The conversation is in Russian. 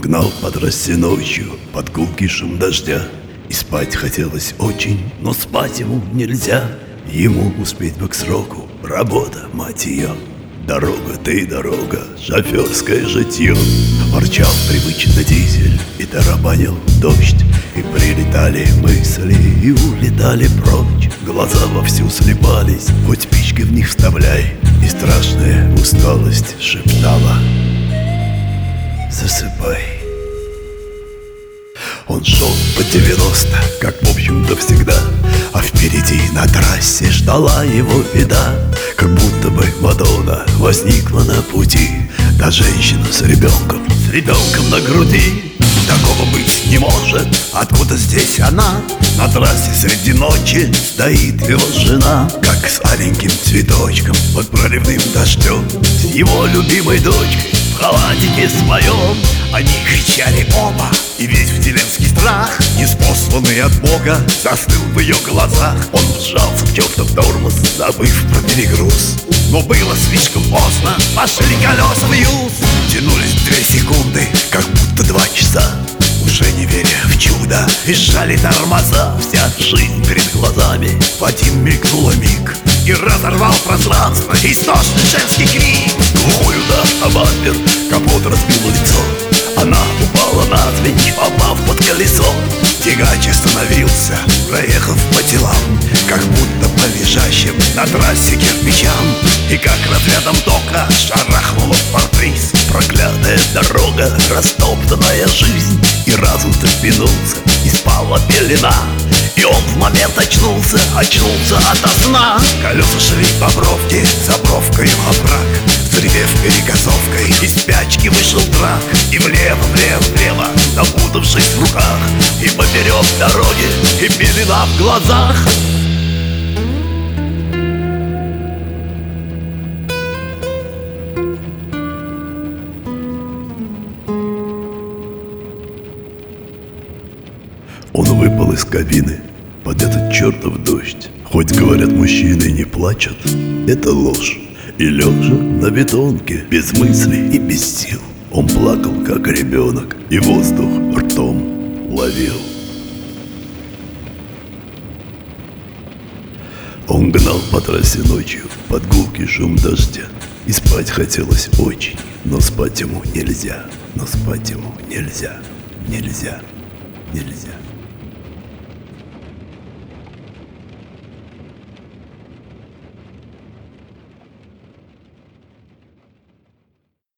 гнал по трассе ночью под гулкий шум дождя. И спать хотелось очень, но спать ему нельзя. Ему успеть бы к сроку, работа, мать ее. Дорога ты дорога, шоферское житье. Ворчал привычно дизель и тарабанил дождь. И прилетали мысли и улетали прочь. Глаза вовсю слепались, хоть спички в них вставляй. И страшная усталость шептала: засыпай. Он шел по 90, как в общем-то всегда. А впереди на трассе ждала его беда. Как будто бы Мадонна возникла на пути. Та женщина с ребенком на груди. Такого быть не может, откуда здесь она? На трассе среди ночи стоит его жена. Как с аленьким цветочком под проливным дождем, с его любимой дочкой в халатике своем. Они кричали оба, и весь вселенский страх, неспосланный от Бога, застыл в ее глазах. Он вжался в чертов тормоз, забыв про перегруз. Но было слишком поздно, пошли колеса в юз. Тянулись 2 секунды, как будто 2 часа. Уже не веря в чудо, визжали тормоза. Вся жизнь перед глазами в один мелькнула миг. И разорвал пространство истошный женский крик. Глухой удар о бампер, капот разбил лицо. Она упала навзничь, попав под колесо. Тягач остановился, проехав по телам, как будто по лежащим на трассе кирпичам. И как разрядом тока шарахнула в парбриз. Проклятая дорога, растоптанная жизнь. И разум встрепенулся, и спала пелена. И он в момент очнулся ото сна. Колеса шли по бровке, за бровкой овраг. Взревев перегазовкой, из спячки вышел драк. И влево, запутавшись в руках. И поперек дороги, и пелена в глазах. Он выпал из кабины под этот чертов дождь. Хоть говорят, мужчины не плачут, это ложь. И лежа на бетонке, без мыслей и без сил, он плакал, как ребенок, и воздух ртом ловил. Он гнал по трассе ночью под гулкий шум дождя. И спать хотелось очень, но спать ему нельзя. Нельзя.